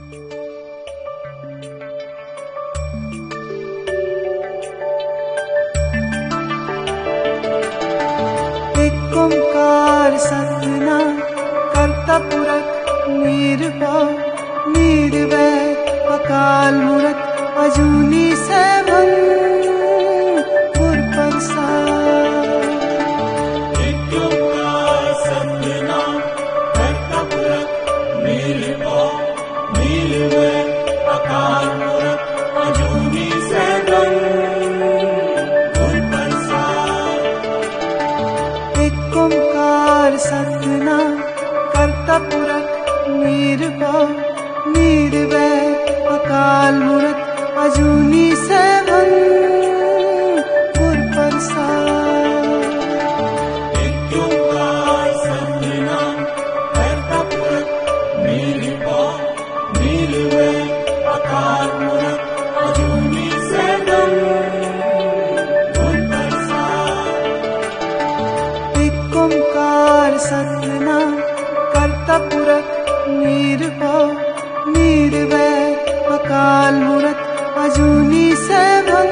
एक ओंकार सतनाम करता पुरख निरभव निर्वैर अकाल मूरत अजूनी सैभं गुर प्रसाद। एक ओंकार सतनाम करता पुरख निरभव निर्वैर अकाल मूरत अजूनी सैभं गुर प्रसाद। एक ओंकार सतनाम करता पुरख निरभव निर्वैर अकाल मूरत अजूनी सैभं गुर प्रसाद। एक ओंकार सतनाम करता पुरख निरभव निर्वैर अकाल मूरत अजूनी सैभं गुर प्रसाद। एक ओंकार सतनाम करता पुरख निरभव निर्वैर अकाल मूरत अजूनी सैभं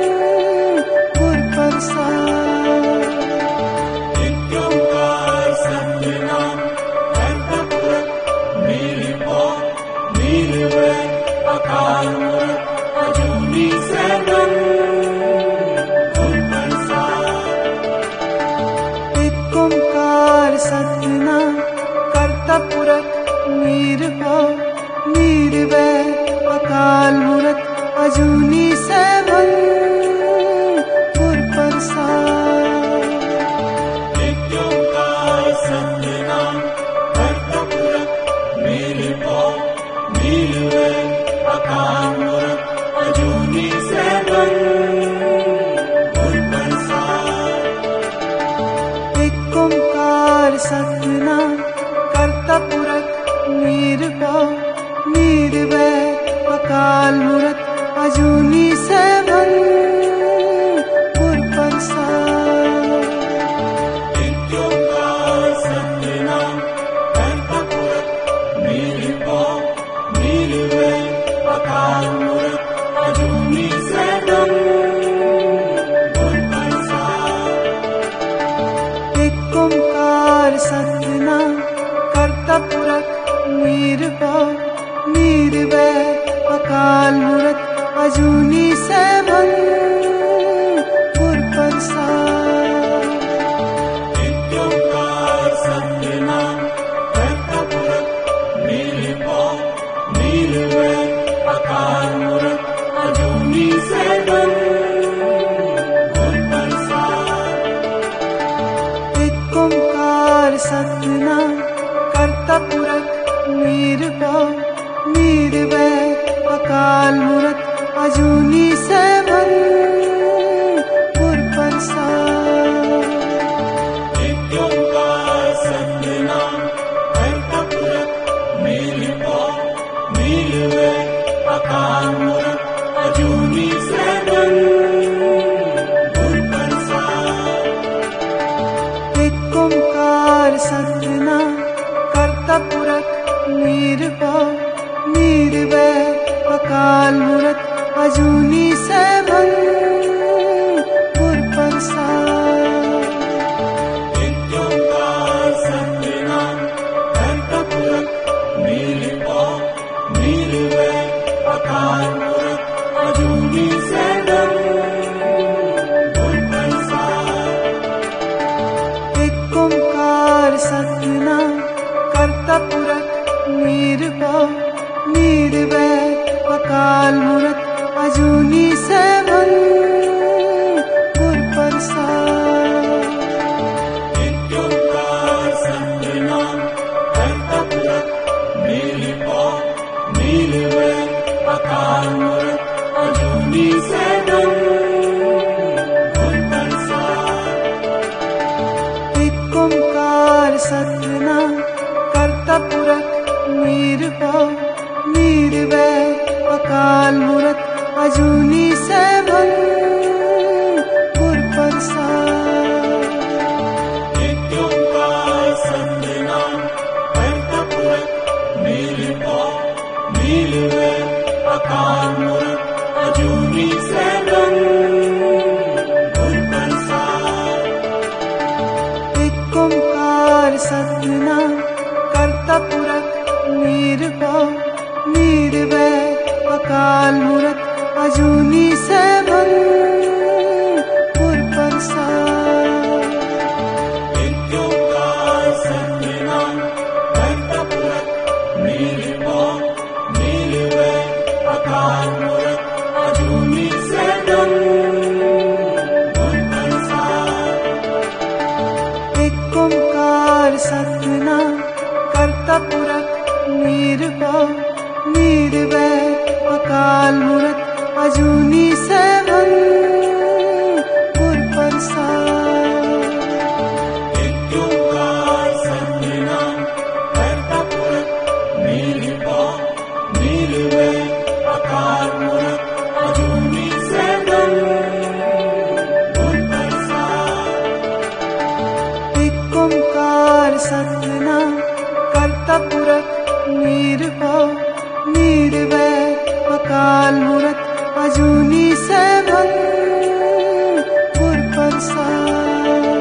गुर प्रसाद। एक ओंकार सतनाम करता पुरख निरभव निर्वैर अकाल मूरत अजूनी सैभं गुर प्रसाद। एक ओंकार सतनाम करता पुरख निरभव निर्वैर अकाल मूरत अजूनी सैभं गुर प्रसाद। एक ओंकार सतनाम करता पुरख निरभव निर्वैर अकाल मूरत अजूनी सैभं गुर प्रसाद। एक ओंकार सतनाम करता पुरख निरभव निर्वैर अकाल मूरत अजूनी सैभं गुर प्रसाद। एक ओंकार सतनाम करता पुरख निरभव निर्वैर अकाल मूरत अजूनी सैभं गुर प्रसाद। एक ओंकार सतनाम करता पुरख निरभव निर्वैर अकाल मूरत अजूनी सैभं गुर प्रसाद। एक ओंकार सतनाम करता पुरख निरभव निर्वैर अकाल मूरत अजूनी सैभं गुर प्रसाद। एक ओंकार सतनाम करता पुरख निरभव निर्वैर अकाल मूरत अजूनी सैभं गुर प्रसाद। एक ओंकार सतनाम करता पुरख निरभव निर्वैर अकाल मूरत अजूनी सैभं गुर प्रसाद। एक ओंकार सतनाम करता पुरख निरभव निर्वैर अकाल मूरत अजूनी सैभं गुर प्रसाद। एक ओंकार सतनाम करता पुरख निरभव निर्वैर अकाल मूरत अजूनी सैभं गुर प्रसाद। एक ओंकार सतनाम करता पुरख निरभव निर्वैर अकाल मूरत अजूनी सैभं गुर प्रसाद। एक ओंकार सतनाम करता पुरख निरभव निर्वैर अकाल मूरत अजूनी सैभं गुर प्रसाद। एक ओंकार सतनाम करता पुरख निरभव निर्वैर अकाल मूरत अजूनी सैभं गुर प्रसाद। एक ओंकार सतनाम करता पुरख निरभव सतनाम करता पुरख निरभव निर्वैर अकाल मूरत अजूनी सैभं गुर प्रसाद। एक ओंकार सतनाम करता पुरख निरभव निर्वैर अकाल मूरत अजूनी सैभं गुर प्रसाद। एक ओंकार सतनाम करता पुरख निरभव निर्वैर अकाल मूरत अजूनी सैभं गुर प्रसाद। एक ओंकार सतनाम करता पुरख निरभव निर्वैर अकाल मूरत अजूनी सैभं गुर प्रसाद। एक ओंकार सतनाम करता पुरख निरभव निर्वैर अकाल मूरत अजूनी सैभं गुर प्रसाद।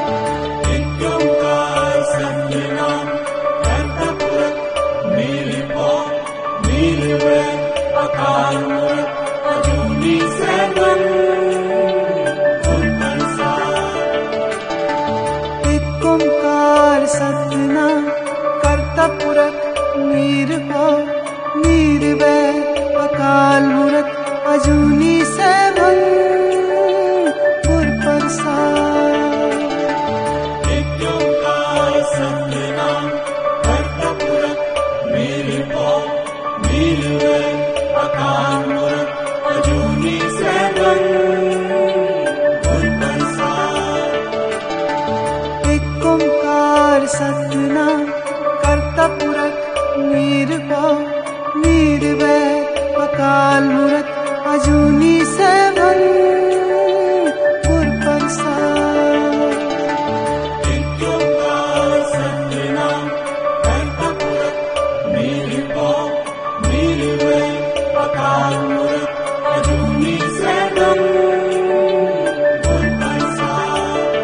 एक ओंकार सतनाम करता पुरख निरभव निर्वैर अकाल मूरत अजूनी सैभं गुर प्रसाद। एक ओंकार सतनाम करता पुरख निरभव निर्वैर अकाल मूरत अजूनी सैभं गुर प्रसाद। एक ओंकार सतनाम करता पुरख निरभव निर्वैर अकाल मूरत अजूनी सैभं गुर प्रसाद। एक ओंकार सतनाम करता पुरख निरभव निर्वैर अकाल मूरत अजूनी सैभं गुर प्रसाद। एक ओंकार सतनाम करता पुरख निरभव निर्वैर अकाल मूरत अजूनी सैभं गुर प्रसाद।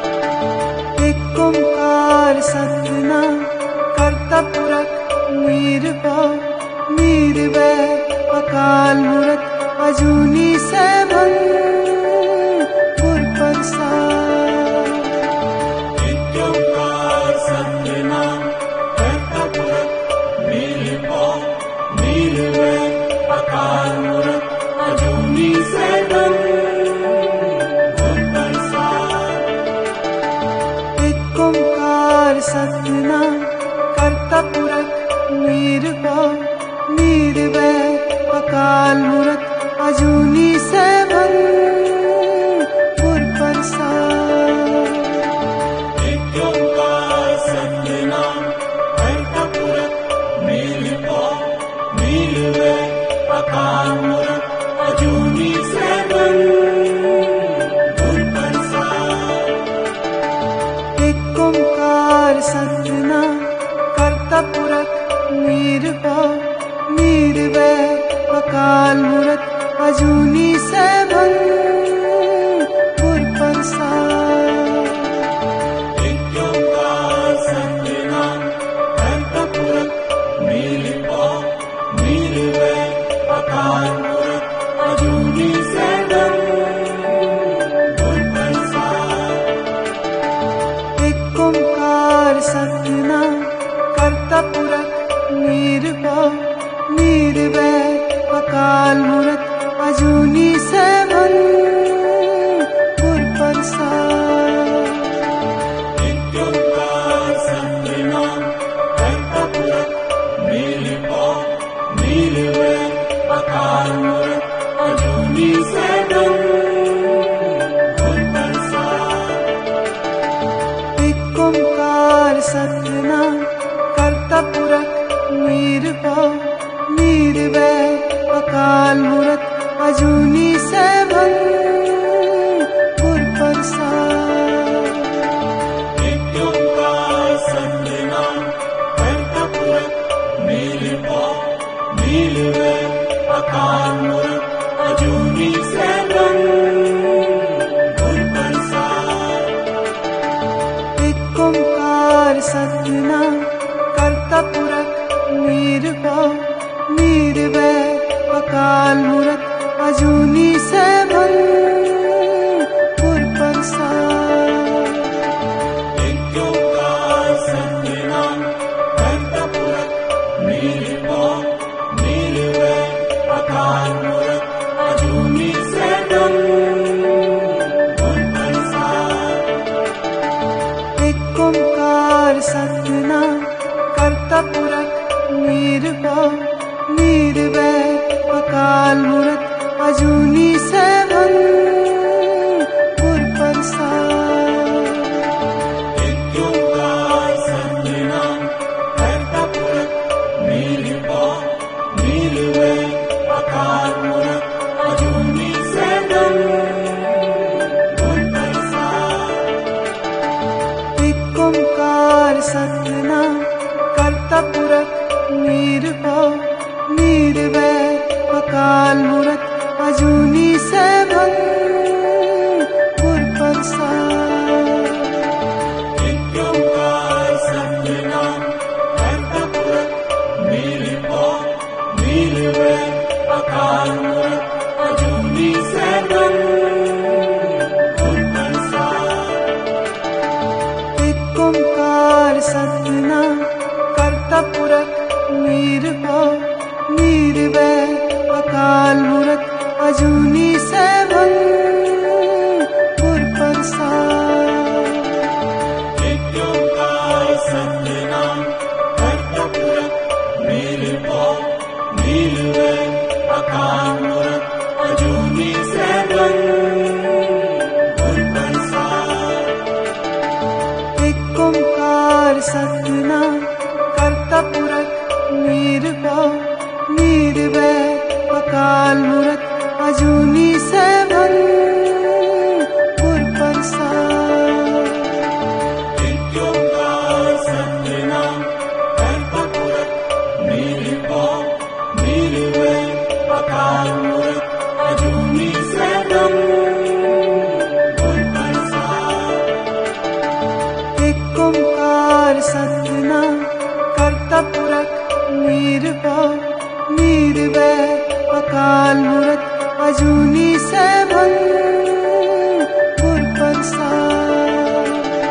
एक ओंकार सतनाम करता पुरख निरभव निर्वैर अकाल मूरत अजूनी सैभं गुर प्रसाद। एक ओंकार सतनाम करता पुरख निरभव निर्वैर अकाल मूरत अजूनी सैभं गुर प्रसाद। एक ओंकार सतनाम करता पुरख निरभव निर्वैर अकाल मूरत अजूनी सैभं गुर प्रसाद। एक ओंकार सतनाम करता पुरख निरभव निर्वैर अकाल मूरत अजूनी सैभं गुर प्रसाद। एक ओंकार सतनाम करता पुरख निरभव निर्वैर अकाल मूरत अजूनी सैभं गुर प्रसाद। एक ओंकार सतनाम करता पुरख निरभव निर्वैर अकाल मूरत अजूनी सैभं गुर प्रसाद। एक ओंकार सतनाम करता पुरख निरभव निर्वैर अकाल मूरत अजूनी सैभं गुर प्रसाद। एक ओंकार सतनाम करता पुरख निरभव निर्वैर अकाल मूरत अजूनी सैभं गुर प्रसाद। एक ओंकार सतनाम करता पुरख निरभव निर्वैर अकाल मूरत अजूनी सैभं गुर प्रसाद। एक ओंकार सतनाम करता पुरख निरभव निर्वैर अकाल मूरत अजूनी सैभं गुर प्रसाद। एक ओंकार सतनाम करता पुरख निरभव निर्वैर अकाल मूरत अजूनी सैभं गुर प्रसाद। एक ओंकार सतनाम करता पुरख निरभव निर्वैर अकाल मूरत अजूनी सैभं गुर प्रसाद। एक ओंकार सतनाम करता पुरख निरभव निर्वैर अकाल मूरत अजूनी सैभं गुर प्रसाद। एक ओंकार सतनाम करता पुरख निरभव निर्वैर अकाल मूरत अजूनी सैभं गुर प्रसाद। एक ओंकार सतनाम करता पुरख निरभव निर्वैर अकाल मूरत अजूनी सैभं गुर प्रसाद। एक ओंकार सतनाम करता पुरख निरभव निर्वैर अकाल मूरत अजूनी सैभं गुर प्रसाद। एक ओंकार सतनाम करता पुरख निरभव निर्वैर अकाल मूरत अजूनी सैभं गुर प्रसाद। एक ओंकार सतनाम करता पुरख निरभव निर्वैर अकाल मूरत अजूनी सैभं गुर प्रसाद। एक ओंकार सतनाम करता पुरख निरभव निर्वैर अकाल मूरत अजूनी सैभं गुर प्रसाद। एक ओंकार सतनाम करता पुरख निरभव निर्वैर अकाल मूरत अजूनी सैभं गुर प्रसाद। एक ओंकार सतनाम करता पुरख निरभव निर्वैर अकाल मूरत अजूनी सैभं गुर प्रसाद।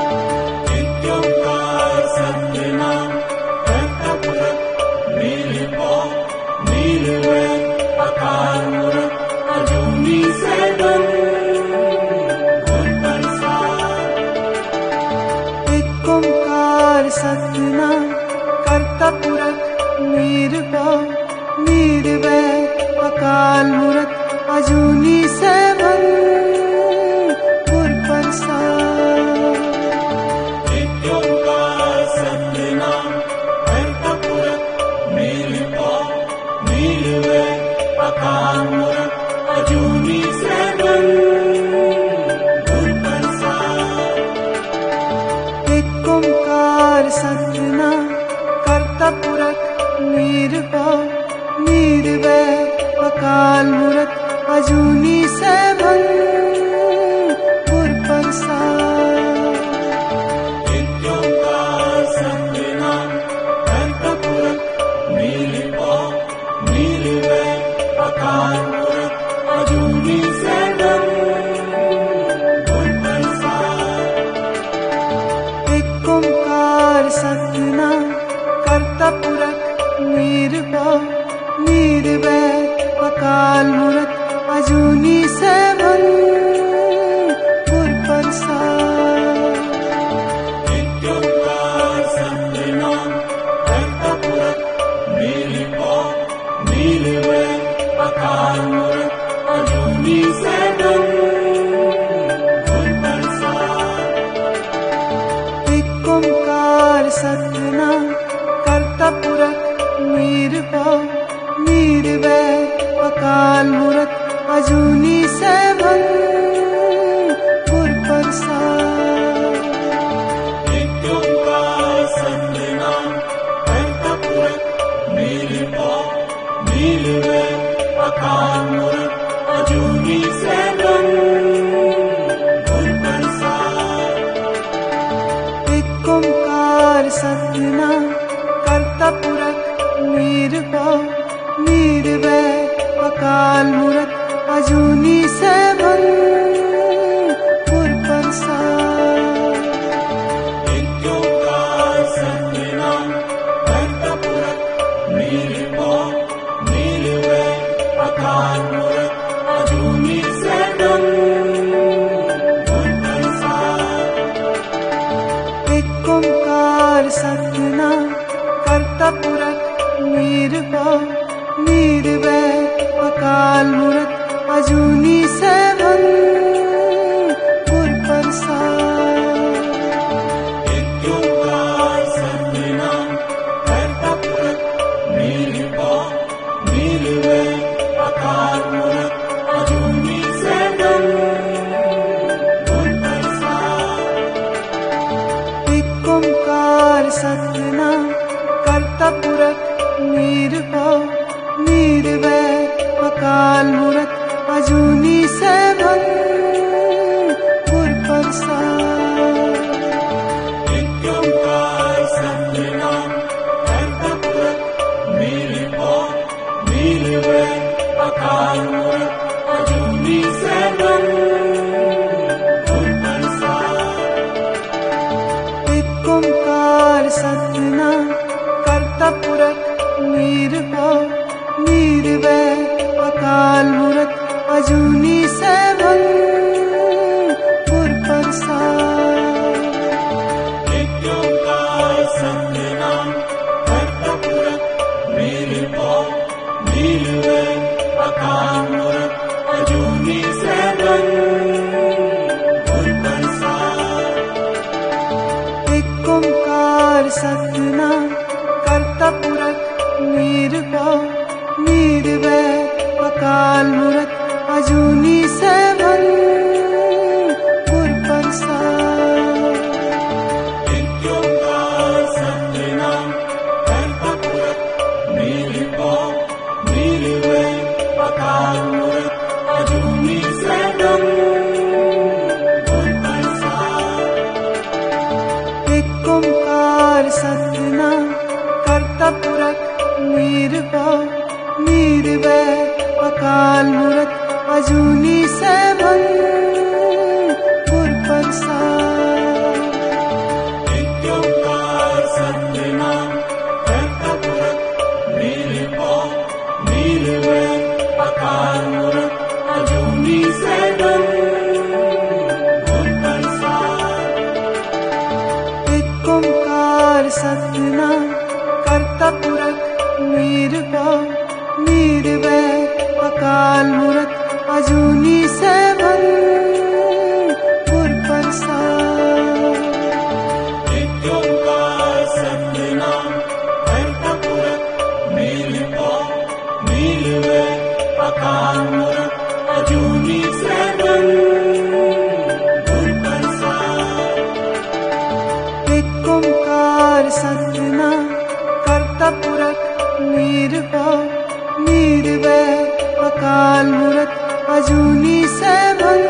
एक ओंकार सतनाम करता पुरख निरभव निर्वैर अकाल मूरत अजूनी सैभं गुर प्रसाद। एक ओंकार सतनाम करता पुरख निरभव निर्वैर अकाल मूरत अजूनी सैभं गुर प्रसाद। एक ओंकार सतनाम करता पुरख निरभव निर्वैर अकाल मूरत अजूनी सैभं गुर प्रसाद। एक ओंकार सतनाम करता पुरख निरभव निर्वैर अकाल मूरत अजूनी सैभं गुर प्रसाद। एक ओंकार सतनाम करता पुरख निरभव निर्वैर अकाल मूरत अजूनी सैभं गुर प्रसाद। एक ओंकार सतनाम करता पुरख निरभव निर्वैर अकाल मूरत अजूनी सैभं गुर प्रसाद। एक ओंकार सतनाम करता पुरख निरभव निर्वैर अकाल मूरत अजूनी सैभं गुर प्रसाद। एक ओंकार सतनाम करता पुरख निरभव निर्वैर अकाल मूरत अजूनी सैभं गुर प्रसाद। एक ओंकार सतनाम करता पुरख निरभव निर्वैर अकाल मूरत अजूनी सैभं गुर प्रसाद। एक ओंकार सतनाम करता पुरख निरभव निर्वैर अकाल मूरत अजूनी सैभं गुर प्रसाद। एक ओंकार सतनाम करता पुरख निरभव निर्वैर अकाल मूरत अजूनी सैभं गुर प्रसाद। एक ओंकार सतनाम करता पुरख निरभव निर्वैर अकाल मूरत अजूनी सैभं गुर प्रसाद। एक ओंकार सतनाम करता पुरख निरभव निर्वैर अकाल मूरत अजूनी सैभं गुर प्रसाद। एक ओंकार सतनाम करता पुरख निरभव निर्वैर अकाल मूरत अजूनी सैभं गुर प्रसाद। एक ओंकार सतनाम करता पुरख निरभव निर्वैर अकाल मूरत अजूनी सैभं गुर प्रसाद। एक ओंकार सतनाम करता पुरख निरभव निर्वैर अकाल मूरत अजूनी सैभं गुर प्रसाद। एक ओंकार सतनाम करता पुरख निरभव निर्वैर अकाल मूरत अजूनी सैभं गुर प्रसाद। एक ओंकार सतनाम करता पुरख निरभव निर्वैर अकाल मूरत अजूनी सैभं गुर प्रसाद। एक ओंकार सतनाम करता पुरख निरभव निर्वैर अकाल मूरत अजूनी सैभं गुर प्रसाद। एक ओंकार सतनाम करता पुरख निरभव निर्वैर अकाल मूरत अजूनी सैभं गुर प्रसाद। एक ओंकार सतनाम करता पुरख निरभव निर्वैर अकाल मूरत अजूनी सैभं गुर प्रसाद। एक ओंकार सतनाम करता पुरख निरभव निर्वैर अकाल मूरत अजूनी सैभं गुर प्रसाद। एक ओंकार सतनाम करता पुरख निरभव निर्वैर अकाल मूरत अजूनी सैभं गुर प्रसाद। एक ओंकार सतनाम करता पुरख निरभव निर्वैर अकाल मूरत अजूनी सैभं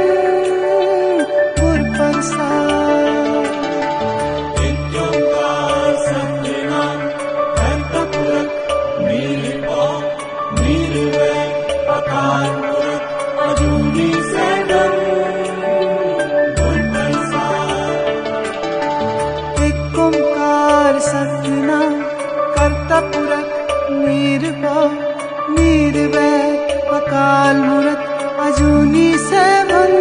गुर प्रसाद। एक ओंकार सतनाम करता पुरख निरभव निर्वैर अकाल मूरत अजूनी सैभं गुर प्रसाद। एक ओंकार सतनाम करता पुरख निरभव निर्वैर अकाल मूरत अजूनी सैभं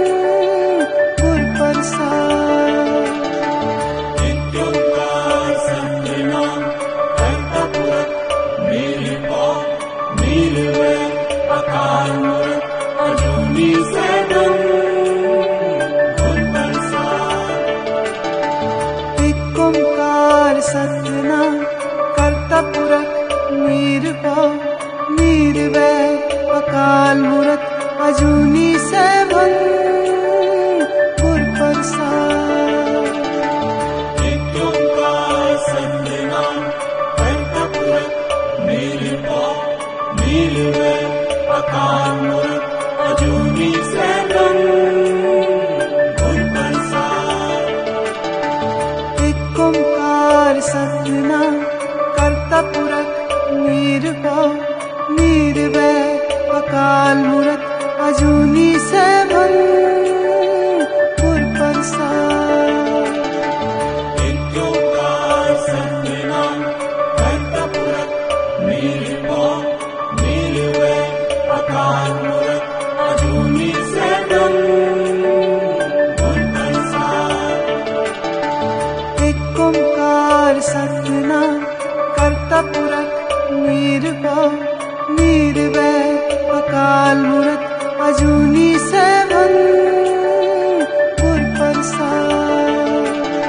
गुर प्रसाद। एक ओंकार सतनाम करता पुरख निरभव निर्वैर अकाल मूरत अजूनी सैभं गुर प्रसाद। एक ओंकार सतनाम करता पुरख निरभव निर्वैर अकाल मूरत अजूनी सैभं गुर प्रसाद। एक ओंकार सतनाम करता पुरख निरभव निर्वैर अकाल मूरत अजूनी सैभं गुर प्रसाद। एक ओंकार सतनाम करता पुरख निरभव निर्वैर अकाल मूरत अजूनी सैभं गुर प्रसाद। एक ओंकार सतनाम करता पुरख निरभव निर्वैर अकाल मूरत अजूनी सैभं गुर प्रसाद। एक ओंकार सतनाम करता पुरख निरभव निर्वैर अकाल मूरत अजूनी सैभं गुर प्रसाद।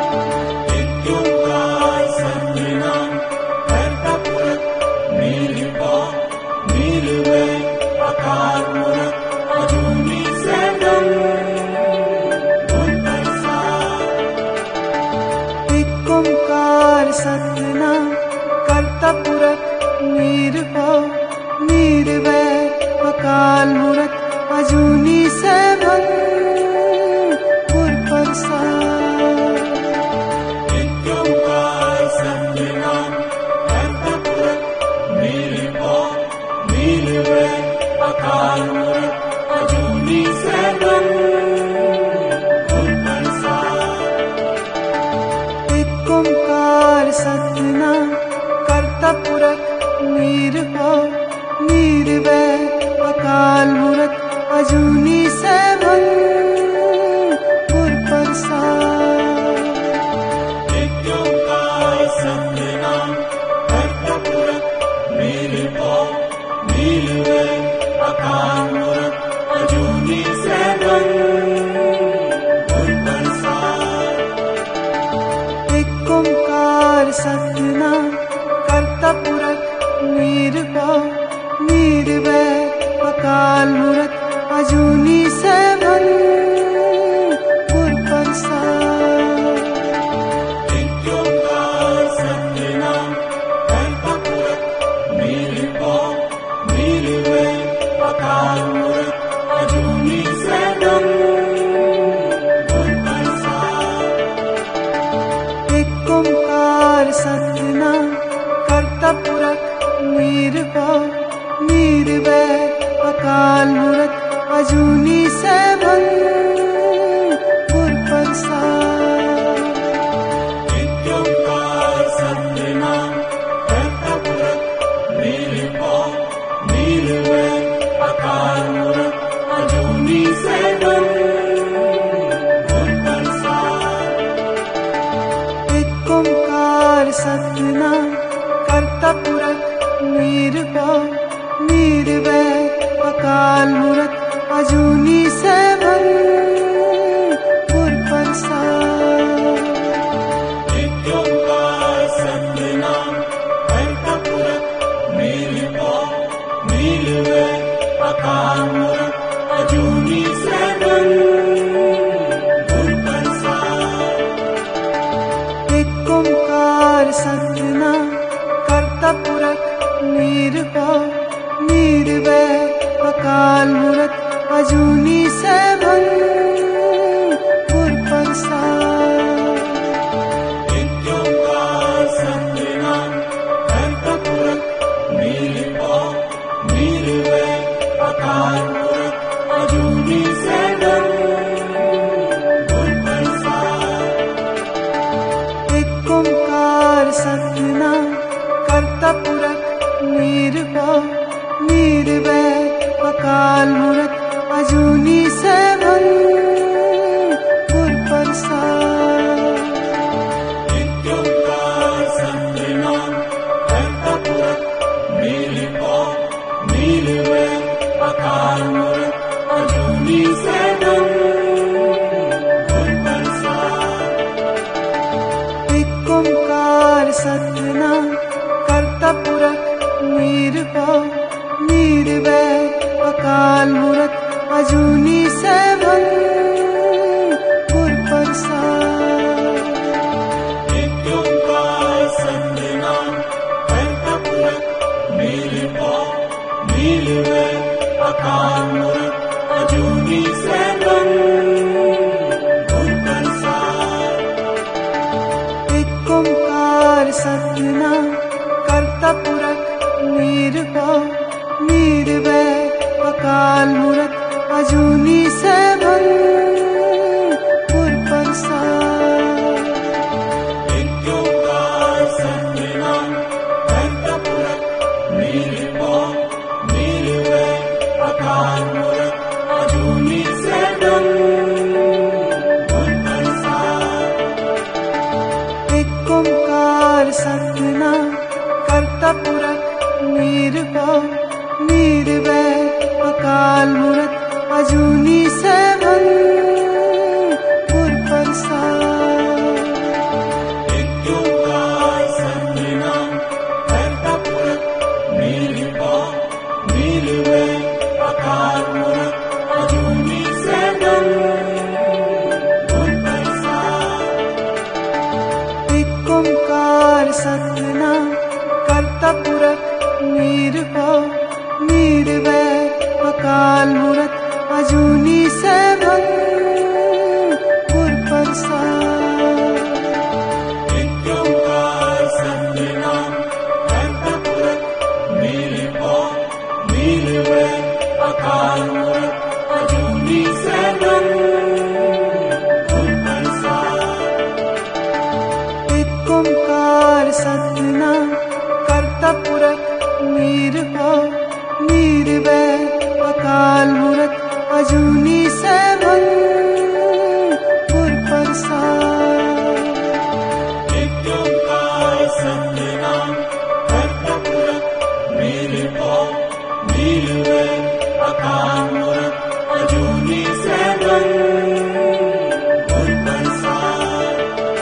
एक ओंकार सतनाम करता पुरख निरभव निर्वैर अकाल मूरत अजूनी सैभं गुर प्रसाद। एक ओंकार सतनाम करता पुरख निरभव निर्वैर अकाल मूरत अजूनी सैभं गुर प्रसाद। एक ओंकार सतनाम करता पुरख निरभव निर्वैर अकाल मूरत अजूनी सैभं गुर प्रसाद। एक ओंकार सतनाम करता पुरख निरभव निर्वैर अकाल मूरत अजूनी सैभं गुर प्रसाद। एक ओंकार सतनाम करता पुरख निरभव निर्वैर अकाल मूरत अजूनी सैभं गुर प्रसाद। एक ओंकार सतनाम करता पुरख निरभव निर्वैर अकाल मूरत अजूनी सैभं गुर प्रसाद। एक ओंकार सतनाम करता पुरख निरभव निर्वैर अकाल मूरत अजूनी सैभं गुर प्रसाद। एक ओंकार सतनाम करता पुरख निरभव निर्वैर अकाल मूरत अजूनी सैभं गुर प्रसाद। एक ओंकार सतनाम करता पुरख निरभव निर्वैर अकाल मूरत अजूनी सैभं गुर प्रसाद। एक ओंकार सतनाम करता पुरख निरभव निर्वैर अकाल मूरत अजूनी सैभं गुर प्रसाद। एक ओंकार सतनाम करता पुरख निरभव निर्वैर अकाल मूरत अजूनी सैभं गुर प्रसाद। एक ओंकार सतनाम करता पुरख निरभव निर्वैर अकाल मूरत अजूनी सैभं गुर प्रसाद। एक ओंकार सतनाम करता पुरख निरभव निर्वैर अकाल मूरत अजूनी सैभं गुर प्रसाद। एक ओंकार सतनाम करता पुरख निरभव निर्वैर अकाल मूरत अजूनी सैभं गुर प्रसाद। एक ओंकार सतनाम करता पुरख निरभव निर्वैर अकाल मूरत अजूनी सैभं गुर प्रसाद। एक ओंकार सतनाम करता पुरख निरभव निर्वैर अकाल मूरत अजूनी सैभं गुर प्रसाद। एक ओंकार सतनाम करता पुरख निरभव निर्वैर अकाल मूरत अजूनी सैभं गुर प्रसाद। एक ओंकार सतनाम करता पुरख निरभव निर्वैर अकाल मूरत अजूनी सैभं गुर प्रसाद। एक ओंकार सतनाम करता पुरख निरभव निर्वैर अकाल मूरत अजूनी सैभं गुर प्रसाद। एक ओंकार सतनाम करता पुरख निरभव निर्वैर अकाल मूरत अजूनी सैभं गुर प्रसाद। एक ओंकार सतनाम करता पुरख निरभव निर्वैर अकाल मूरत अजूनी सैभं गुर प्रसाद। एक ओंकार सतनाम करता पुरख निरभव निर्वैर अकाल मूरत अजूनी सैभं गुर प्रसाद। एक ओंकार सतनाम करता पुरख निरभव निर्वैर अकाल मूरत अजूनी सैभं गुर प्रसाद। एक ओंकार सतनाम करता पुरख निरभव निर्वैर अकाल मूरत अजूनी सैभं गुर प्रसाद। एक ओंकार सतनाम करता पुरख निरभव निर्वैर अकाल मूरत अजूनी सैभं गुर प्रसाद।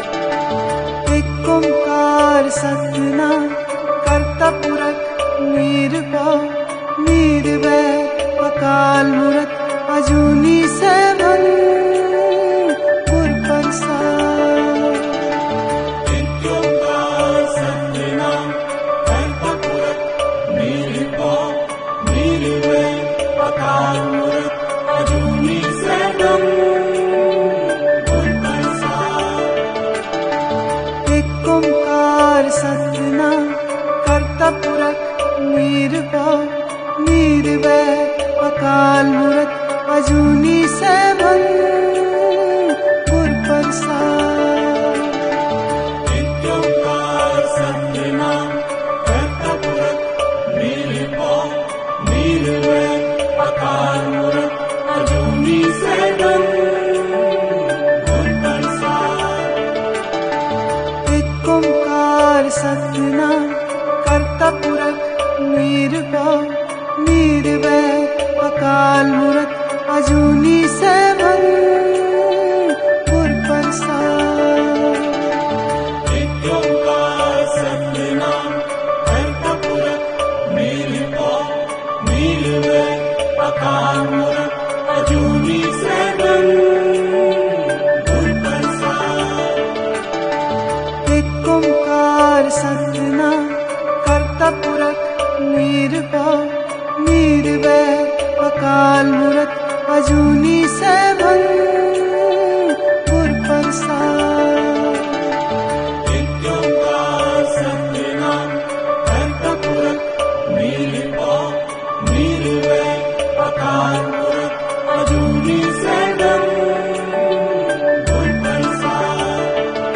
एक ओंकार सतनाम करता पुरख निरभव निर्वैर अकाल मूरत अजूनी सैभं गुर प्रसाद। एक ओंकार सतनाम करता पुरख निरभव निर्वैर अकाल मूरत अजूनी सैभं गुर प्रसाद। एक ओंकार सतनाम करता पुरख निरभव निर्वैर अकाल मूरत अजूनी सैभं गुर प्रसाद। एक ओंकार सतनाम करता पुरख निरभव निर्वैर अकाल मूरत अजूनी सैभं गुर प्रसाद। एक ओंकार सतनाम करता पुरख निरभव निर्वैर अकाल मूरत अजूनी सैभं गुर प्रसाद। एक ओंकार सतनाम करता पुरख निरभव निर्वैर अकाल मूरत अजूनी सैभं गुर प्रसाद। एक ओंकार सतनाम करता पुरख निरभव निर्वैर अकाल मूरत अजूनी सैभं गुर प्रसाद। एक ओंकार सतनाम करता पुरख निरभव निर्वैर अकाल मूरत अजूनी सैभं गुर प्रसाद।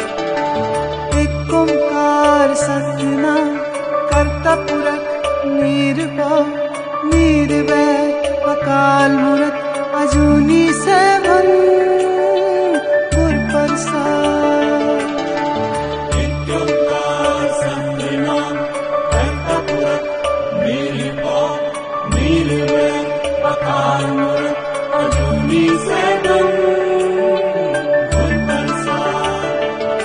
एक ओंकार सतनाम करता पुरख निरभव निर्वैर अकाल मूरत अजूनी सैभं गुर प्रसाद। एक ओंकार सतनाम करता पुरख निरभव निर्वैर अकाल मूरत अजूनी सैभं गुर प्रसाद।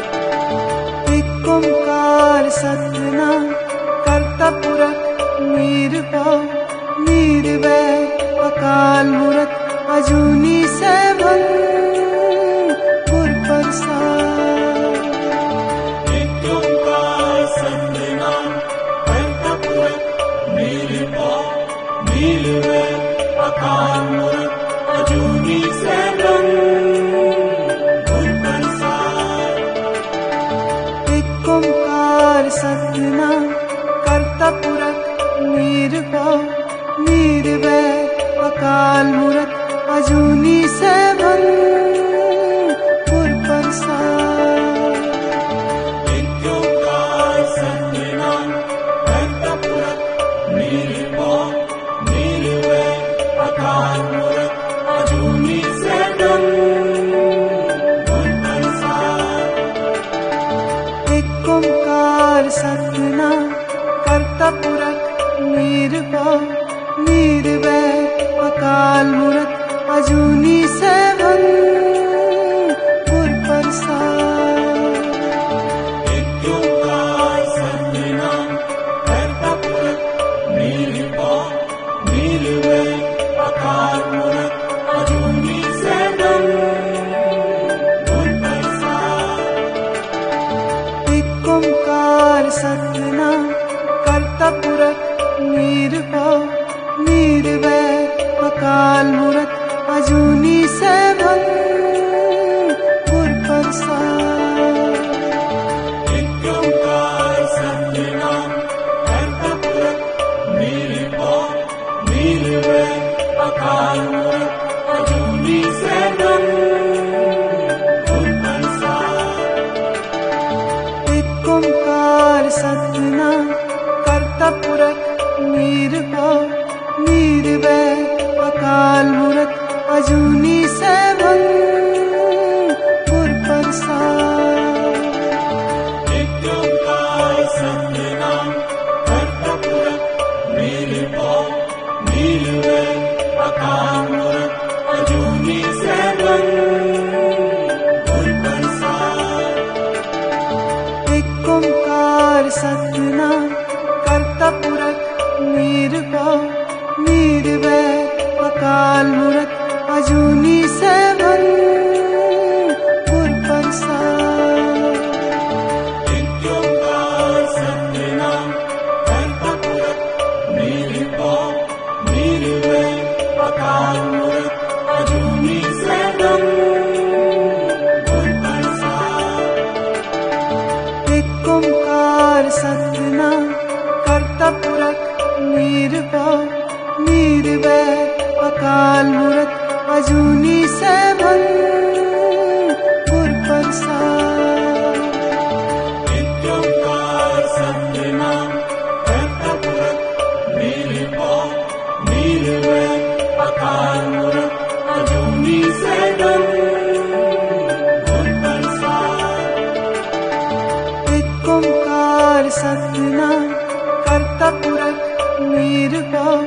एक ओंकार सतनाम करता पुरख निरभव निर्वैर अकाल मूरत अजूनी सैभं गुर प्रसाद। एक ओंकार सतनाम करता पुरख निरभव निर्वैर अकाल मूरत अजूनी सैभं गुर प्रसाद। एक ओंकार सतनाम करता पुरख निरभव निर्वैर अकाल मूरत अजूनी सैभं गुर प्रसाद। एक ओंकार सतनाम करता पुरख निरभव निर्वैर अकाल मूरत अजूनी सैभं गुर प्रसाद। एक ओंकार सतनाम करता पुरख निरभव निर्वैर अकाल मूरत अजूनी सैभं गुर प्रसाद। एक ओंकार सतनाम करता पुरख निरभव निर्वैर अकाल मूरत अजूनी सैभं गुर प्रसाद। एक ओंकार सतनाम करता पुरख निरभव निर्वैर अकाल मूरत अजूनी सैभं गुर प्रसाद। एक ओंकार सतनाम करता पुरख निरभव निर्वैर अकाल मूरत अजूनी सैभं गुर प्रसाद। एक ओंकार सतनाम करता पुरख निरभव निर्वैर अकाल मूरत अजूनी सैभं गुर प्रसाद। एक ओंकार सतनाम करता पुरख निरभव निर्वैर अकाल मूरत अजूनी सैभं गुर प्रसाद। एक ओंकार सतनाम करता पुरख निरभव निर्वैर अकाल मूरत अजूनी सैभं गुर प्रसाद। एक ओंकार सतनाम करता पुरख निरभव निर्वैर अकाल मूरत अजूनी सैभं गुर प्रसाद। एक ओंकार सतनाम करता पुरख निरभव निर्वैर अकाल मूरत अजूनी सैभं गुर प्रसाद। एक ओंकार सतनाम करता पुरख निरभव निर्वैर अकाल मूरत अजूनी सैभं गुर प्रसाद। एक ओंकार सतनाम करता पुरख निरभव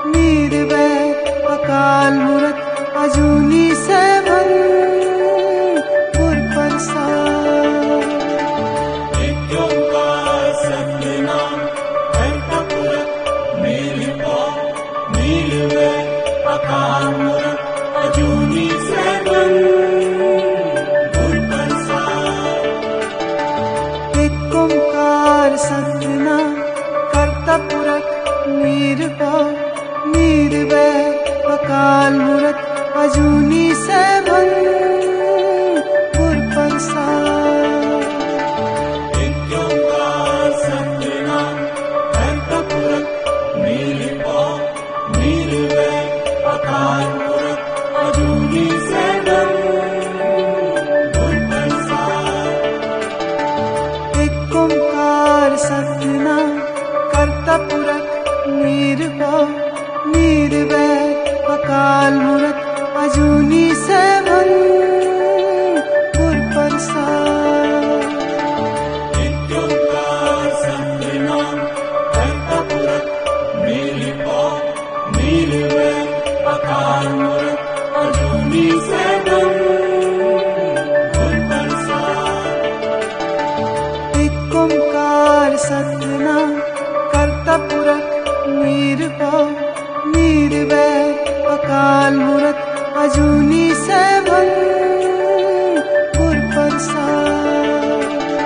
निर्वैर अकाल मूरत अजूनी सैभं गुर प्रसाद। एक ओंकार सतनाम करता पुरख निरभव निर्वैर अकाल मूरत अजूनी सैभं गुर प्रसाद। एक ओंकार सतनाम करता पुरख निरभव निर्वैर अकाल मूरत अजूनी सैभं गुर प्रसाद। एक ओंकार सतनाम करता पुरख निरभव निर्वैर अकाल मूरत अजूनी सैभं गुर प्रसाद। एक ओंकार सतनाम करता पुरख निरभव निर्वैर अकाल मूरत अजूनी सैभं गुर प्रसाद। एक ओंकार सतनाम करता पुरख निरभव निर्वैर अकाल मूरत अजूनी सैभं गुर प्रसाद। एक ओंकार सतनाम करता पुरख निरभव निर्वैर अकाल मूरत अजूनी सैभं गुर प्रसाद।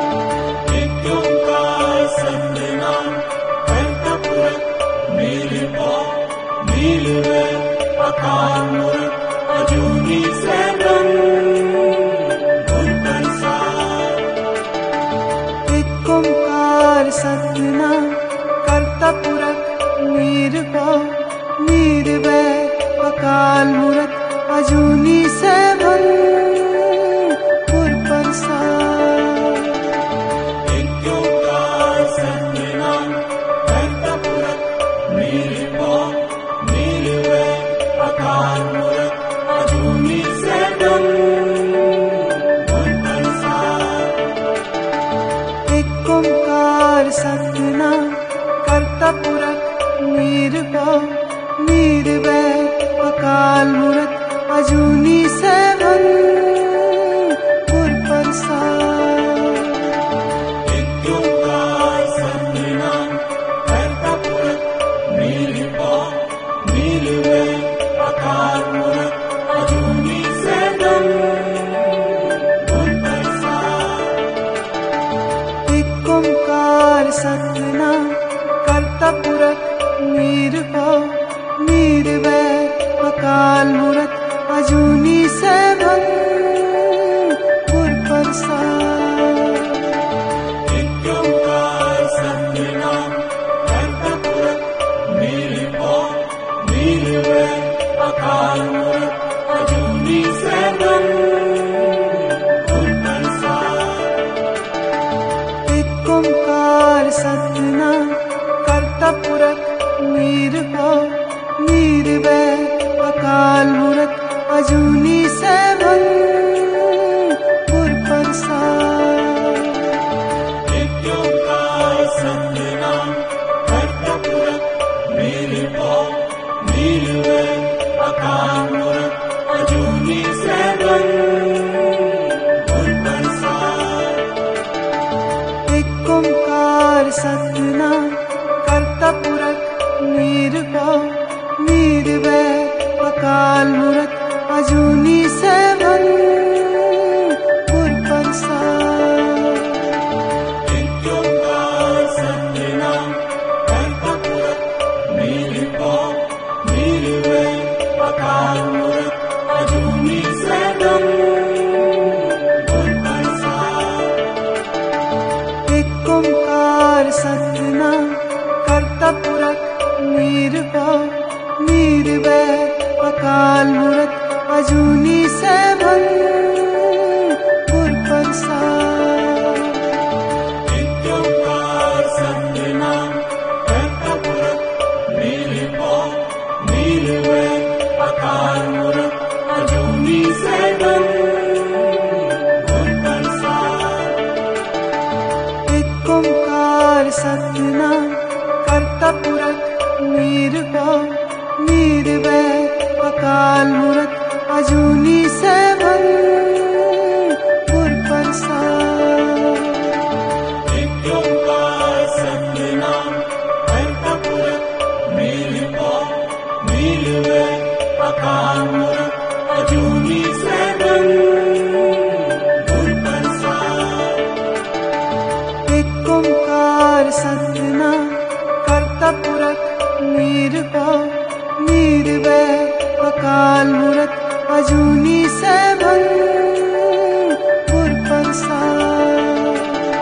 एक ओंकार सतनाम करता पुरख निरभव निर्वैर अकाल मूरत अजूनी सैभं गुर प्रसाद। एक ओंकार सतनाम करता पुरख निरभव निर्वैर अकाल मूरत अजूनी सैभं गुर प्रसाद। एक ओंकार सतनाम करता पुरख निरभव निर्वैर अकाल मूरत अजूनी सैभं गुर प्रसाद। एक ओंकार सतनाम करता पुरख निरभव निर्वैर अकाल मूरत अजूनी सैभं गुर प्रसाद। एक ओंकार सतनाम करता पुरख निरभव निर्वैर अकाल मूरत अजूनी सैभं गुर प्रसाद। एक ओंकार सतनाम करता पुरख निरभव निर्वैर अकाल मूरत अजूनी सैभं गुर प्रसाद। एक ओंकार सतनाम करता पुरख निरभव निर्वैर अकाल मूरत अजूनी सैभं गुर प्रसाद। एक ओंकार सतनाम करता पुरख निरभव निर्वैर अकाल मूरत अजूनी सैभं गुर प्रसाद। एक ओंकार सतनाम करता पुरख निरभव निर्वैर अकाल मूरत अजूनी सैभं गुर प्रसाद। एक ओंकार सतनाम करता पुरख निरभव निर्वैर अकाल मूरत अजूनी सैभं गुर प्रसाद। एक ओंकार सतनाम करता पुरख निरभव निर्वैर अकाल मूरत अजूनी सैभं गुर प्रसाद। एक ओंकार सतनाम करता पुरख निरभव निर्वैर अकाल मूरत अजूनी सैभं गुर प्रसाद। एक ओंकार सतनाम करता पुरख निरभव निर्वैर अकाल मूरत अजूनी सैभं गुर प्रसाद। एक ओंकार सतनाम करता पुरख निरभव निर्वैर अकाल मूरत अजूनी सैभं गुर प्रसाद। एक ओंकार सतनाम करता पुरख निरभव निर्वैर अकाल मूरत अजूनी सैभं गुर प्रसाद। एक ओंकार सतनाम करता पुरख निरभव निर्वैर अकाल मूरत अजूनी सैभं गुर प्रसाद।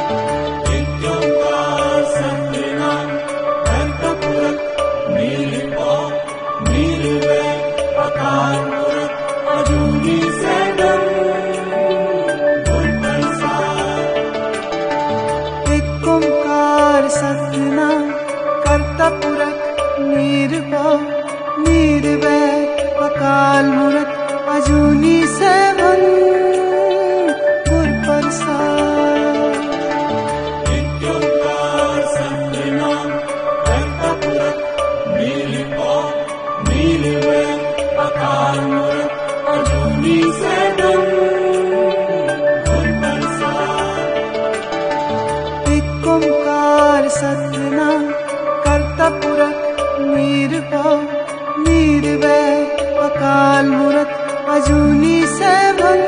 एक ओंकार सतनाम करता पुरख निरभव निर्वैर अकाल मूरत अजूनी सैभं गुर प्रसाद। एक ओंकार सतनाम करता पुरख निरभव निर्वैर अकाल मूरत अजूनी सैभं गुर प्रसाद। एक ओंकार सतनाम करता पुरख निरभव निर्वैर अकाल मूरत अजूनी सैभं गुर प्रसाद। एक ओंकार सतनाम करता पुरख निरभव निर्वैर अकाल मूरत अजूनी सैभं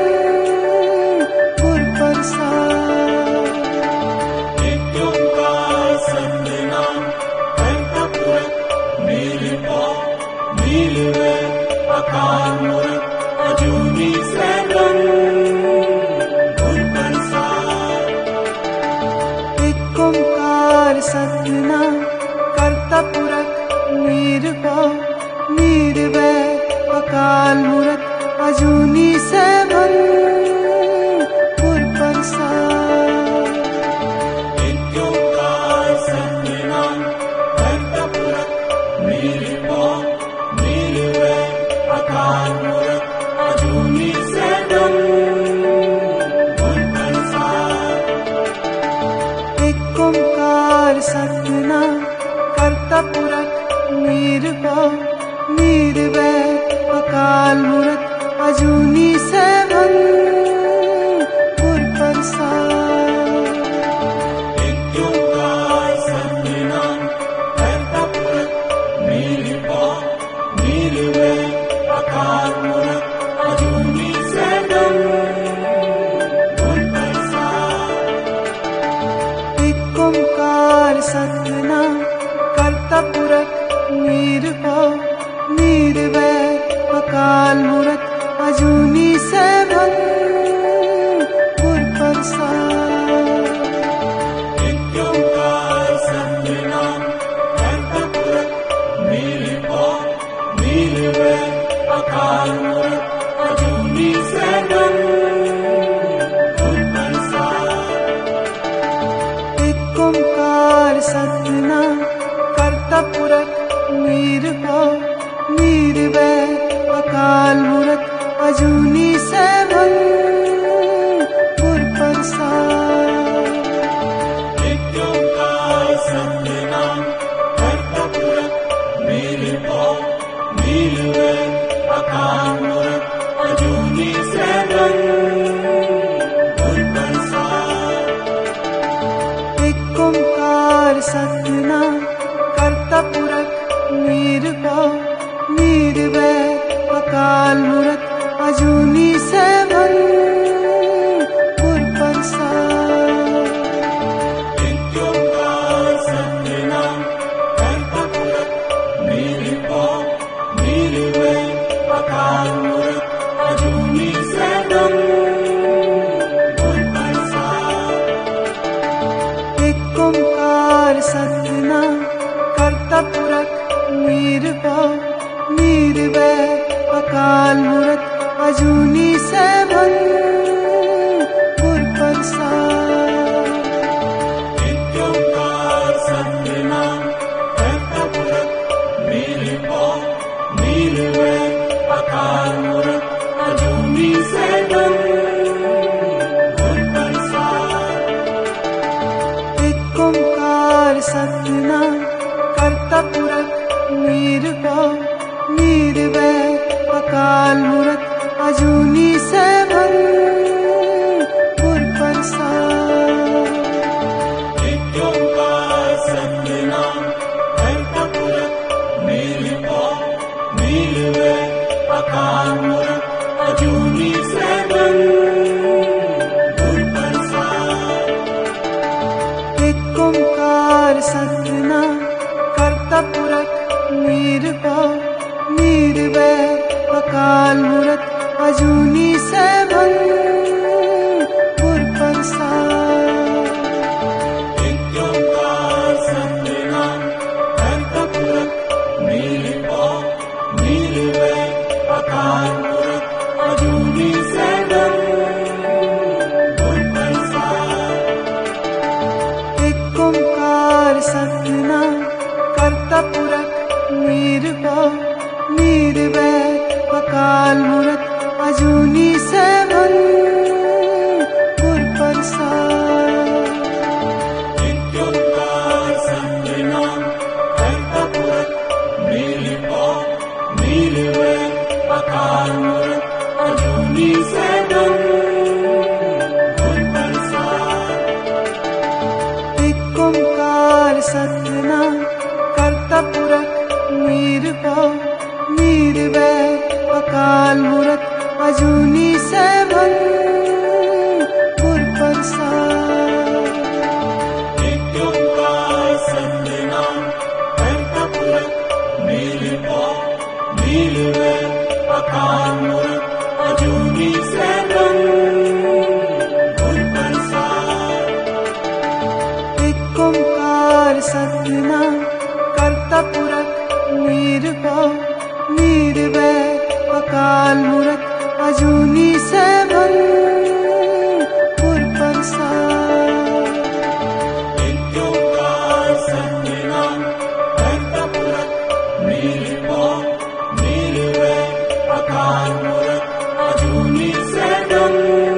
गुर प्रसाद। एक ओंकार सतनाम करता पुरख निरभव निर्वैर अकाल मूरत अजूनी सैभं गुर प्रसाद। एक ओंकार सतनाम करता पुरख निरभव निर्वैर अकाल मूरत अजूनी सैभं गुर प्रसाद। एक ओंकार सतनाम करता पुरख निरभव निर्वैर अकाल मूरत अजूनी सैभं गुर प्रसाद। एक ओंकार सतनाम करता पुरख निरभव निर्वैर अकाल मूरत अजूनी सैभं गुर प्रसाद। एक ओंकार सतनाम करता पुरख निरभव निर्वैर अकाल मूरत अजूनी सैभं गुर प्रसाद। एक ओंकार सतनाम करता पुरख निरभव निर्वैर अकाल मूरत अजूनी सैभं गुर प्रसाद। एक ओंकार सतनाम करता पुरख निरभव निर्वैर अकाल मूरत अजूनी सैभं गुर प्रसाद। एक ओंकार सतनाम करता पुरख निरभव निर्वैर अकाल मूरत अजूनी सैभं गुर प्रसाद। एक ओंकार सतनाम करता पुरख निरभव निर्वैर अकाल मूरत अजूनी सैभं गुर प्रसाद। एक ओंकार सतनाम करता पुरख निरभव निर्वैर अकाल मूरत अजूनी सैभं गुर प्रसाद। एक ओंकार सतनाम करता पुरख निरभव निर्वैर अकाल मूरत अजूनी सैभं गुर प्रसाद। एक ओंकार सतनाम करता पुरख निरभव निर्वैर अकाल मूरत अजूनी सैभं गुर प्रसाद। एक ओंकार सतनाम करता पुरख निरभव निर्वैर अकाल मूरत अजूनी सैभं गुर प्रसाद। एक ओंकार सतनाम करता पुरख निरभव निर्वैर अकाल मूरत अजूनी सैभं गुर प्रसाद। एक ओंकार सतनाम करता पुरख निरभव निर्वैर अकाल मूरत अजूनी सैभं गुर प्रसाद। एक ओंकार सतनाम करता पुरख निरभव निर्वैर अकाल मूरत अजूनी सैभं गुर प्रसाद। एक ओंकार सतनाम करता पुरख निरभव निर्वैर अकाल मूरत अजूनी सैभं गुर प्रसाद। एक ओंकार सतनाम करता पुरख निरभव निर्वैर अकाल मूरत अजूनी सैभं गुर प्रसाद। एक ओंकार सतनाम करता पुरख निरभव निर्वैर अकाल मूरत अजूनी सैभं गुर प्रसाद। एक ओंकार सतनाम करता पुरख निरभव निर्वैर अकाल मूरत अजूनी सैभं गुर प्रसाद। एक ओंकार सतनाम करता पुरख निरभव निर्वैर अकाल मूरत अजूनी सैभं गुर प्रसाद। एक ओंकार सतनाम करता पुरख निरभव निर्वैर अकाल मूरत अजूनी सैभं गुर प्रसाद। एक ओंकार सतनाम करता पुरख निरभव निर्वैर अकाल मूरत अजूनी सैभं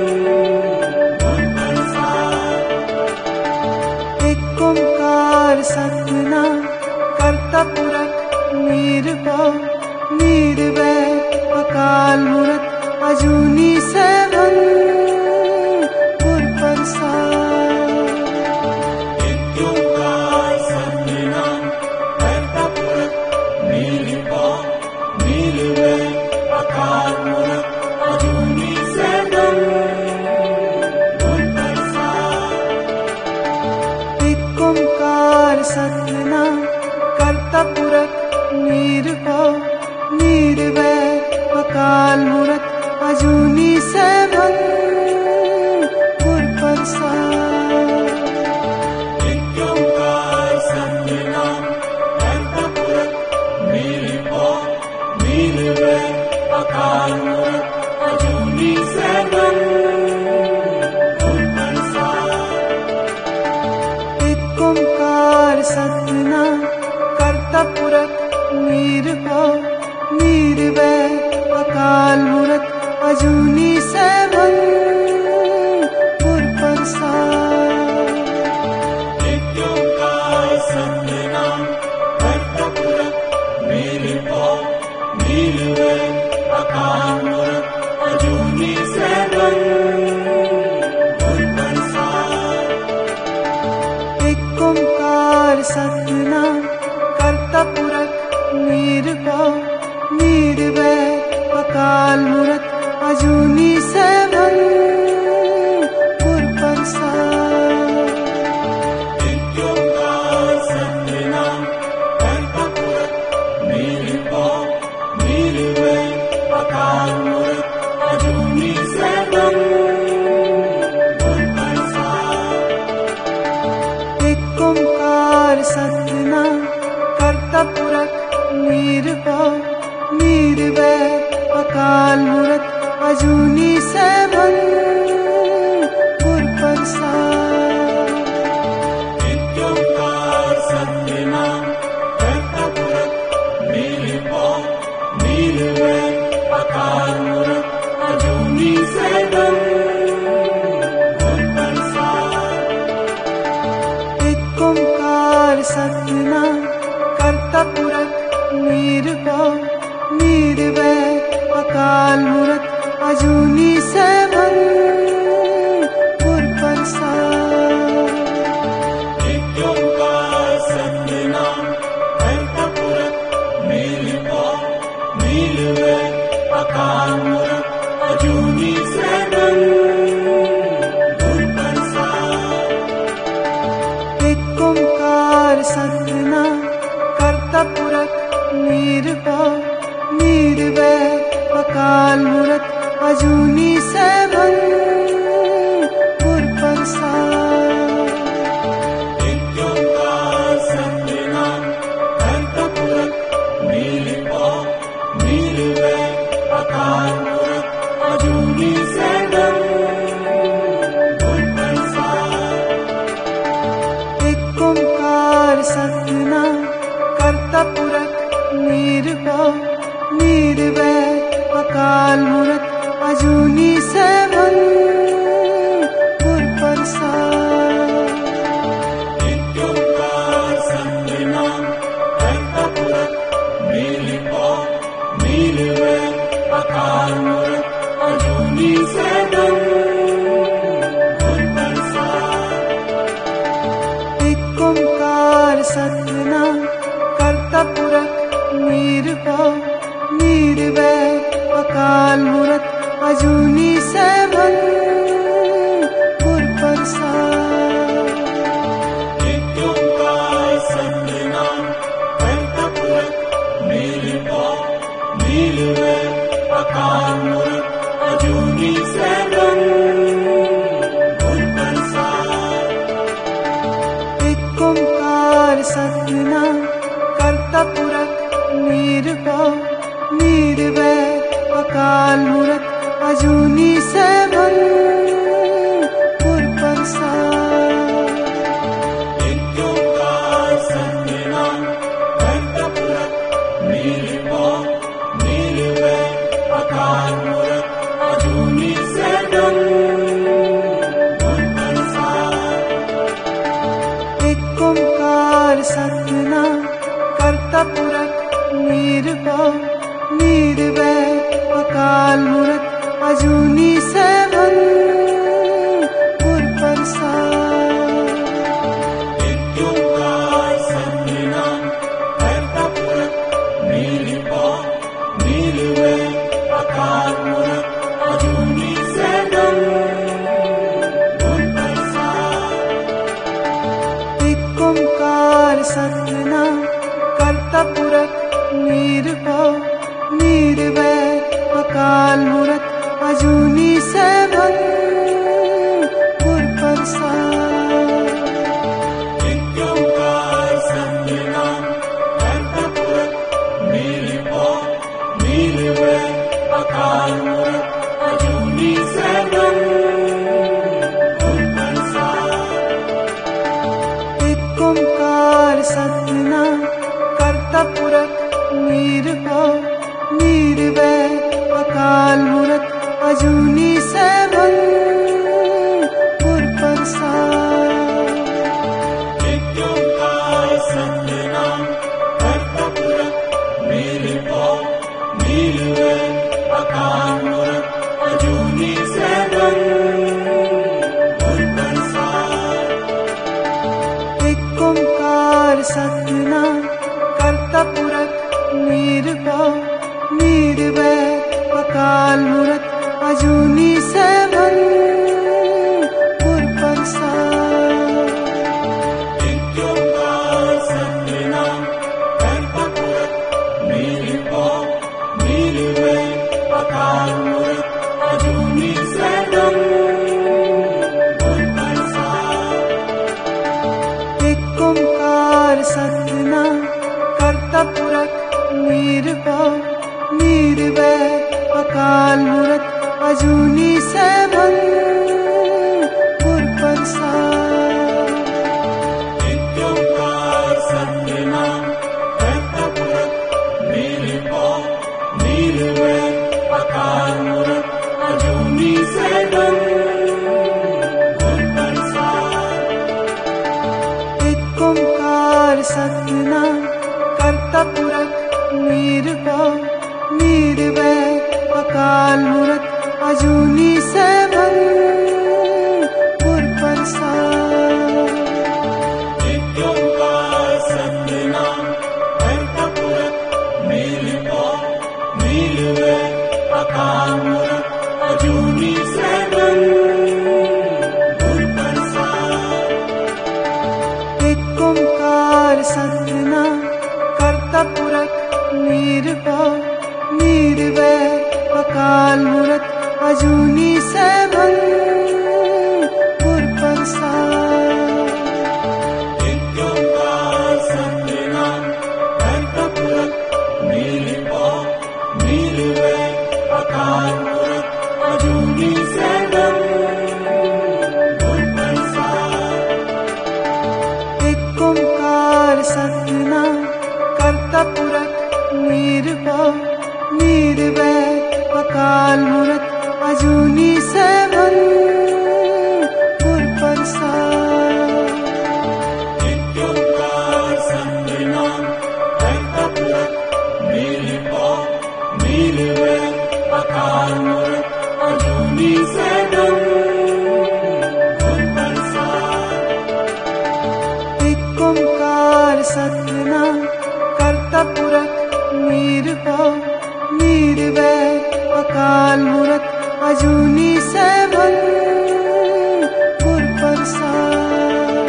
गुर प्रसाद। एक ओंकार सतनाम करता पुरख निरभव निर्वैर अकाल मूरत अजूनी सैभं गुर प्रसाद। एक ओंकार सतनाम करता पुरख निरभव निर्वैर अकाल मूरत अजूनी सैभं गुर प्रसाद। एक ओंकार सतनाम करता पुरख निरभव निर्वैर अकाल मूरत अजूनी सैभं गुर प्रसाद। एक ओंकार सतनाम करता पुरख निरभव निर्वैर अकाल मूरत अजूनी सैभं गुर प्रसाद। एक ओंकार सतनाम करता पुरख निरभव निर्वैर अकाल मूरत अजूनी सैभं गुर प्रसाद। एक ओंकार सतनाम करता पुरख निरभव निर्वैर अकाल मूरत अजूनी सैभं गुर प्रसाद। एक ओंकार सतनाम करता पुरख निरभव निर्वैर अकाल मूरत अजूनी सैभं गुर प्रसाद। एक ओंकार सतनाम करता पुरख निरभव निर्वैर अकाल मूरत अजूनी सैभं गुर प्रसाद। एक ओंकार सतनाम करता पुरख निरभव निर्वैर अकाल मूरत अजूनी सैभं गुर प्रसाद। एक ओंकार सतनाम करता पुरख निरभव निर्वैर अकाल मूरत अजूनी सैभं गुर प्रसाद। एक ओंकार सतनाम करता पुरख निरभव निर्वैर अकाल मूरत अजूनी सैभं गुर प्रसाद। एक ओंकार सतनाम करता पुरख निरभव निर्वैर अकाल मूरत अजूनी सैभं गुर प्रसाद। एक ओंकार सतनाम करता पुरख निरभव निर्वैर अकाल मूरत अजूनी सैभं गुर प्रसाद। एक ओंकार सतनाम करता पुरख निरभव निर्वैर अकाल मूरत अजूनी सैभं गुर प्रसाद। एक ओंकार सतनाम करता पुरख निरभव निर्वैर अकाल मूरत अजूनी सैभं गुर प्रसाद। एक ओंकार सतनाम करता पुरख निरभव निर्वैर अकाल मूरत अजूनी सैभं गुर प्रसाद। एक ओंकार सतनाम करता पुरख निरभव निर्वैर अकाल मूरत अजूनी सैभं गुर प्रसाद। एक ओंकार सतनाम करता पुरख निरभव निर्वैर अकाल मूरत अजूनी सैभं गुर प्रसाद। एक ओंकार सतनाम करता पुरख निरभव निर्वैर अकाल मूरत अजूनी सैभं गुर प्रसाद। एक ओंकार सतनाम करता पुरख निरभव निर्वैर अकाल मूरत अजूनी सैभं गुर प्रसाद। एक ओंकार सतनाम करता पुरख निरभव निर्वैर अकाल मूरत अजूनी सैभं गुर प्रसाद। एक ओंकार सतनाम करता पुरख निरभव निर्वैर अकाल मूरत अजूनी सैभं गुर प्रसाद। एक ओंकार सतनाम करता पुरख निरभव निर्वैर अकाल मूरत अजूनी सैभं गुर प्रसाद। एक ओंकार सतनाम करता पुरख निरभव निर्वैर अकाल मूरत अजूनी सैभं गुर प्रसाद। एक ओंकार सतनाम करता पुरख निरभव निर्वैर अकाल मूरत अजूनी सैभं गुर प्रसाद। एक ओंकार सतनाम करता पुरख निरभव निर्वैर अकाल मूरत अजूनी सैभं गुर प्रसाद। एक ओंकार सतनाम करता पुरख निरभव निर्वैर अकाल मूरत अजूनी सैभं गुर प्रसाद। एक ओंकार सतनाम करता पुरख निरभव निर्वैर अकाल मूरत अजूनी सैभं गुर प्रसाद। एक ओंकार सतनाम करता पुरख निरभव निर्वैर अकाल मूरत अजूनी सैभं गुर प्रसाद। एक ओंकार सतनाम करता पुरख निरभव निर्वैर अकाल मूरत अजूनी सैभं गुर प्रसाद। एक ओंकार सतनाम करता पुरख निरभव निर्वैर अकाल मूरत अजूनी सैभं गुर प्रसाद। एक ओंकार सतनाम करता पुरख निरभव निर्वैर अकाल मूरत अजूनी सैभं गुर प्रसाद। एक ओंकार सतनाम करता पुरख निरभव निर्वैर अकाल मूरत अजूनी सैभं गुर प्रसाद। एक ओंकार सतनाम करता पुरख निरभव निर्वैर अकाल मूरत अजूनी सैभं गुर प्रसाद। एक ओंकार सतनाम करता पुरख निरभव निर्वैर अकाल मूरत अजूनी सैभं गुर प्रसाद। एक ओंकार सतनाम करता पुरख निरभव निर्वैर अकाल मूरत अजूनी सैभं गुर प्रसाद। एक ओंकार सतनाम करता पुरख निरभव निर्वैर अकाल मूरत अजूनी सैभं गुर प्रसाद।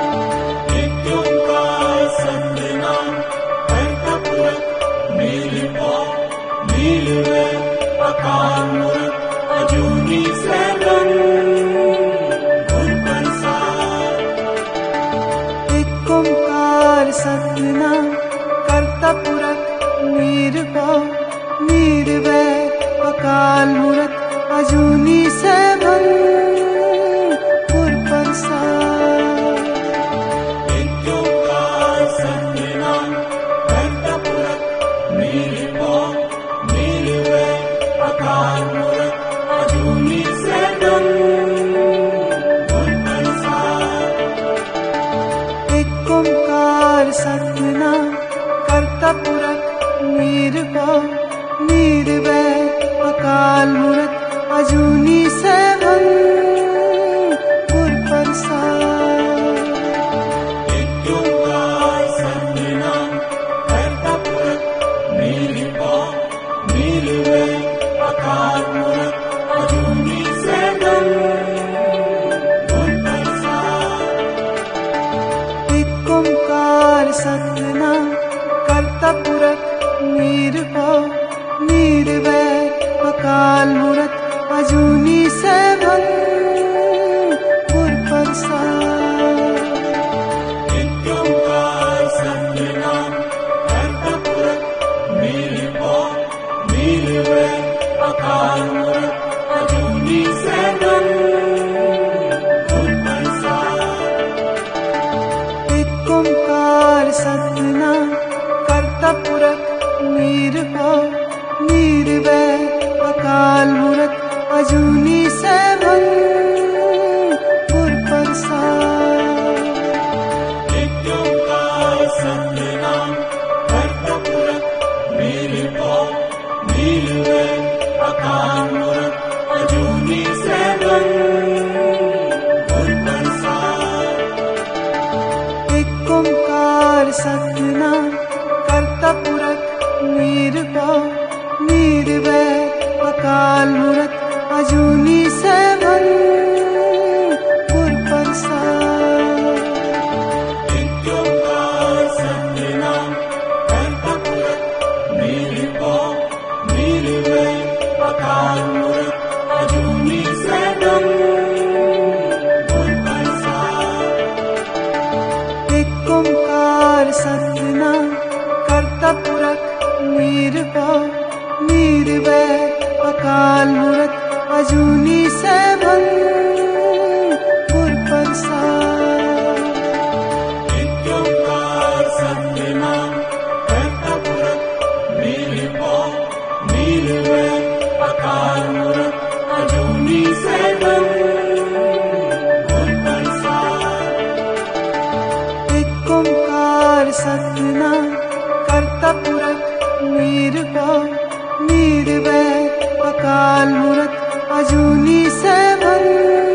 एक ओंकार सतनाम करता पुरख निरभव निर्वैर अकाल मूरत अजूनी सैभं गुर प्रसाद। एक ओंकार सतनाम करता पुरख निरभव निर्वैर अकाल मूरत अजूनी सैभं गुर प्रसाद। एक ओंकार सतनाम करता पुरख निरभव निर्वैर अकाल मूरत अजूनी सैभं गुर प्रसाद। एक ओंकार सतनाम करता पुरख निरभव निर्वैर अकाल मूरत अजूनी सैभं गुर प्रसाद। एक ओंकार सतनाम करता पुरख निरभव निर्वैर अकाल मूरत अजूनी सैभं गुर प्रसाद। एक ओंकार सतनाम करता पुरख निरभव निर्वैर अकाल मूरत अजूनी सैभं गुर प्रसाद। एक ओंकार सतनाम करता पुरख निरभव निर्वैर अकाल मूरत अजूनी सैभं गुर प्रसाद। एक ओंकार सतनाम करता पुरख निरभव निर्वैर अकाल मूरत अजूनी सैभं गुर प्रसाद। एक ओंकार सतनाम करता पुरख निरभव निर्वैर अकाल मूरत अजूनी सैभं गुर प्रसाद। एक ओंकार सतनाम करता पुरख निरभव निर्वैर अकाल मूरत अजूनी सैभं गुर प्रसाद। एक ओंकार सतनाम करता पुरख निरभव निर्वैर अकाल मूरत अजूनी सैभं गुर प्रसाद। एक ओंकार सतनाम करता पुरख निरभव निर्वैर अकाल मूरत अजूनी सैभं गुर प्रसाद। एक ओंकार सतनाम करता पुरख निरभव निर्वैर अकाल मूरत अजूनी सैभं गुर प्रसाद। एक ओंकार सतनाम करता पुरख निरभव निर्वैर अकाल मूरत अजूनी सैभं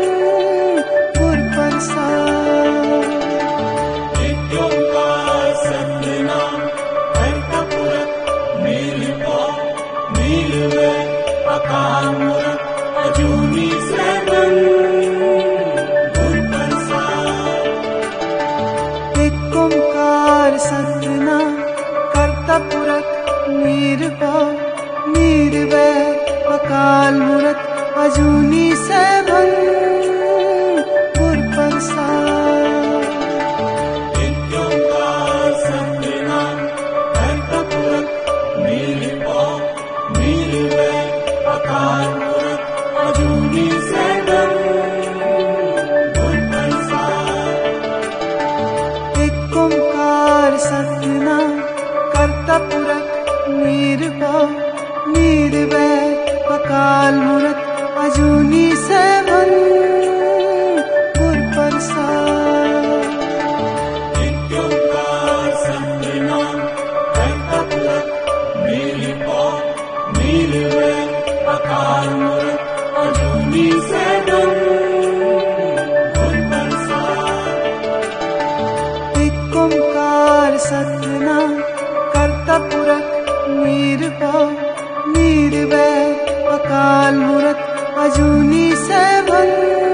गुर प्रसाद। एक ओंकार सतनाम करता पुरख निरभव निर्वैर अकाल मूरत अजूनी सैभं गुर प्रसाद। एक ओंकार सतनाम करता पुरख निरभव निर्वैर अकाल मूरत अजूनी सैभं गुर प्रसाद। एक ओंकार सतनाम करता पुरख निरभव निर्वैर अकाल मूरत अजूनी सैभं गुर प्रसाद। एक ओंकार सतनाम करता पुरख निरभव निर्वैर अकाल मूरत अजूनी सैभं गुर प्रसाद। एक ओंकार सतनाम करता पुरख निरभव निर्वैर अकाल मूरत अजूनी सैभं गुर प्रसाद। एक ओंकार सतनाम करता पुरख निरभव निर्वैर अकाल मूरत अजूनी सैभं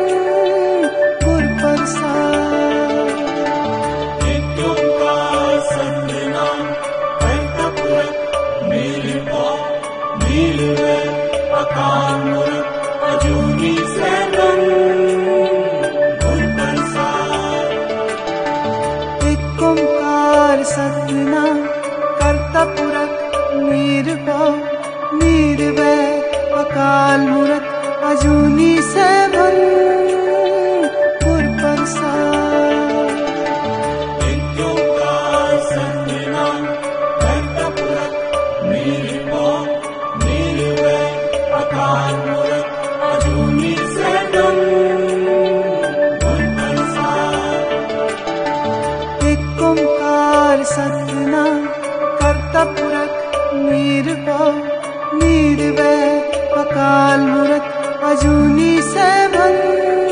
गुर प्रसाद। एक ओंकार सतनाम करता पुरख निरभव निर्वैर अकाल मूरत अजूनी सैभं गुर प्रसाद। एक ओंकार सतनाम करता पुरख निरभव निर्वैर अकाल मूरत अजूनी सैभं गुर प्रसाद। एक ओंकार सतनाम करता पुरख निरभव निर्वैर अकाल मूरत अजूनी सैभं गुर प्रसाद। एक ओंकार सतनाम करता पुरख निरभव निर्वैर अकाल मूरत अजूनी सैभं